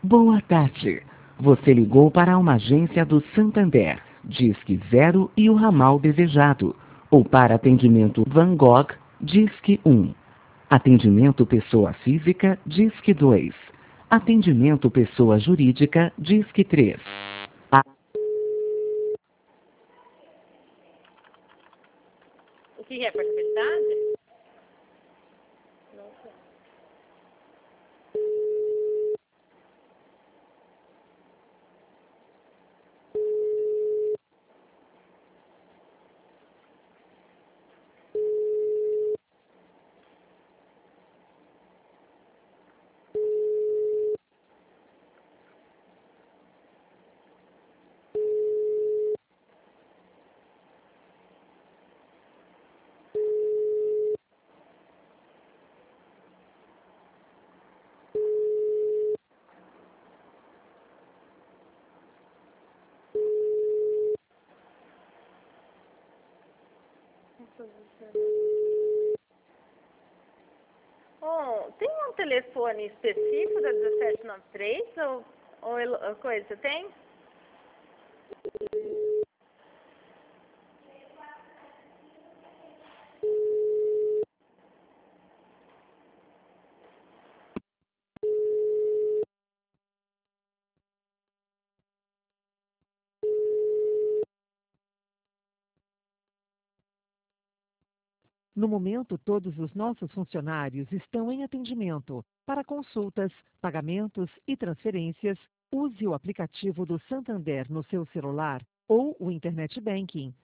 Boa tarde. Você ligou para uma agência do Santander, Disque 0 e o ramal desejado. Ou para atendimento Van Gogh, Disque 1. Atendimento pessoa física, Disque 2. Atendimento pessoa jurídica, Disque 3. O que é portabilidade? Oh, tem um telefone específico da 1793 ou coisa? Você tem? No momento, todos os nossos funcionários estão em atendimento. Para consultas, pagamentos e transferências, use o aplicativo do Santander no seu celular ou o Internet Banking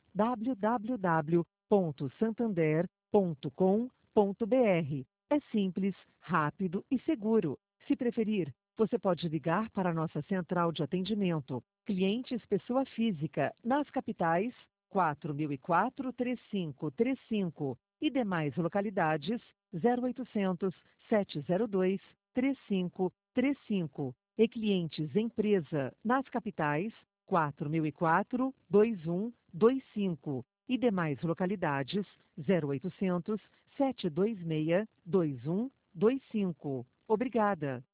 www.santander.com.br. É simples, rápido e seguro. Se preferir, você pode ligar para a nossa central de atendimento. Clientes pessoa física, nas capitais 4004-3535 e demais localidades 0800 702 3535. E clientes empresa nas capitais 4004-2125 e demais localidades 0800 726 2125. Obrigada.